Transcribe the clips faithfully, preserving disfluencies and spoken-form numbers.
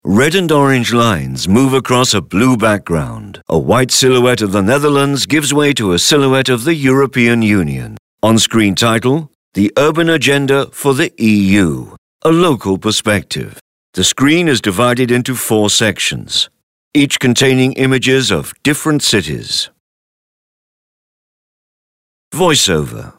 Red and orange lines move across a blue background. A white silhouette of the Netherlands gives way to a silhouette of the European Union. On-screen title, The Urban Agenda for the E U, a local perspective. The screen is divided into four sections, each containing images of different cities. Voiceover.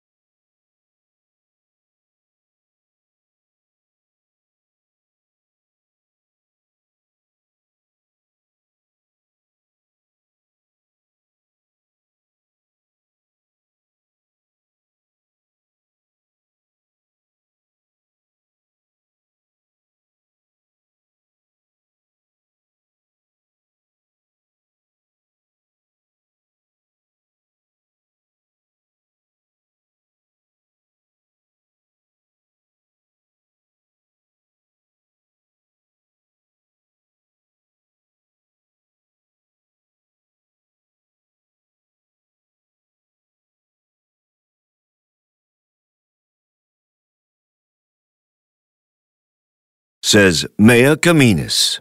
Says Mayor Kaminis.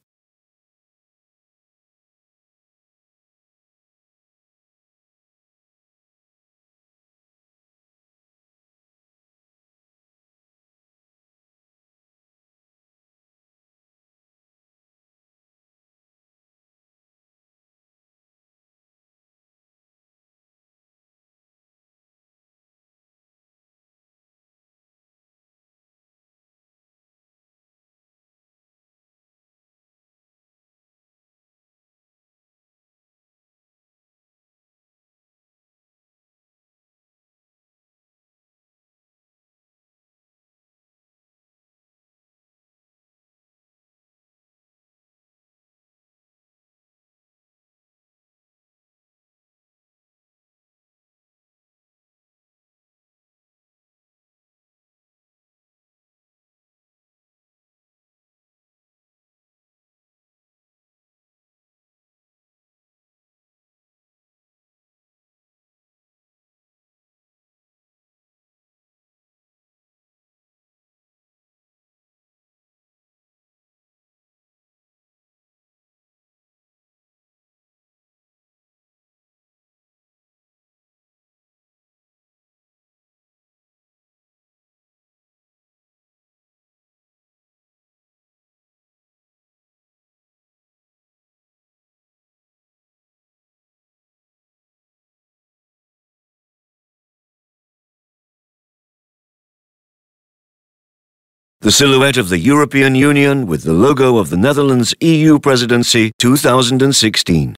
The silhouette of the European Union with the logo of the Netherlands E U Presidency two thousand sixteen.